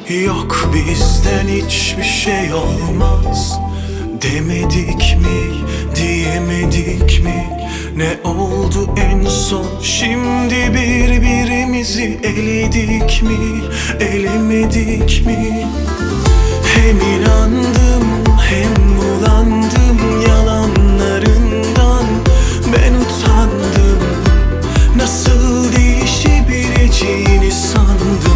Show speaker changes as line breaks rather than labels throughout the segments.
Yok bizden hiçbir şey olmaz demedik mi, diyemedik mi? Ne oldu en son, şimdi birbirimizi eledik mi, elemedik mi? Hem inandım hem bulandım yalanlarından. Ben utandım, nasıl değişebileceğini sandım.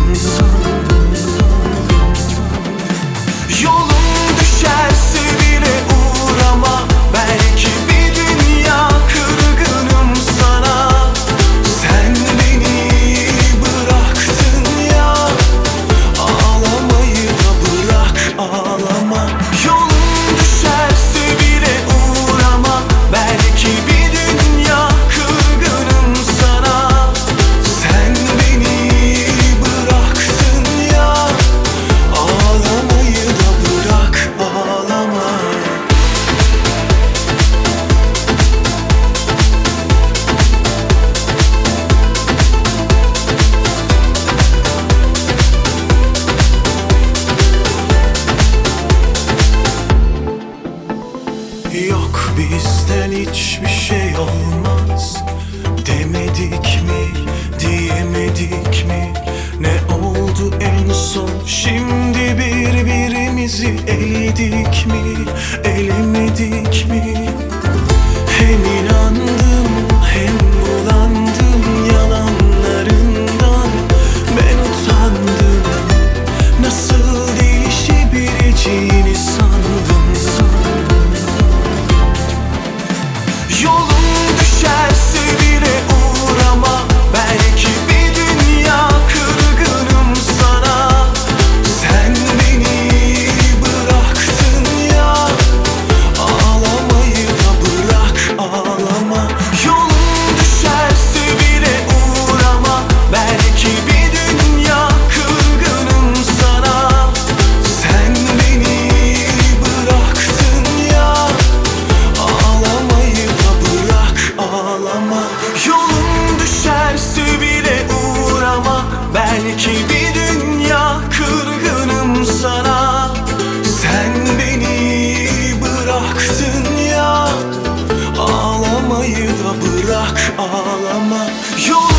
Yolun düşerse bile uğrama, belki bir dünya kırgınım sana. Sen beni bıraktın ya, ağlamayı da bırak, ağlama. Yolun düşerse bile uğrama, belki bir dünya kırgınım sana. Sen beni bıraktın ya, ağlamayı da bırak, ağlama. Yok bizden hiçbir şey olmaz demedik mi, diyemedik mi? Ne oldu en son, şimdi birbirimizi eledik mi, elemedik mi? Hem inandım hem bulandım yalanlarından. Ben utandım, nasıl değişebileceğini sandım. Yolun düşerse bile uğrama, belki bir dünya kırgınım sana. Sen beni bıraktın ya, ağlamayı da bırak, ağlama. Yolun düşerse bile uğrama, belki bir dünya kırgınım sana. Sen beni bıraktın ya, ağlamayı da bırak, ağlama. Yolun düşerse bile uğrama, belki bir dünya kırgınım sana. Sen beni bıraktın ya, ağlamayı da bırak, ağlama. Yolun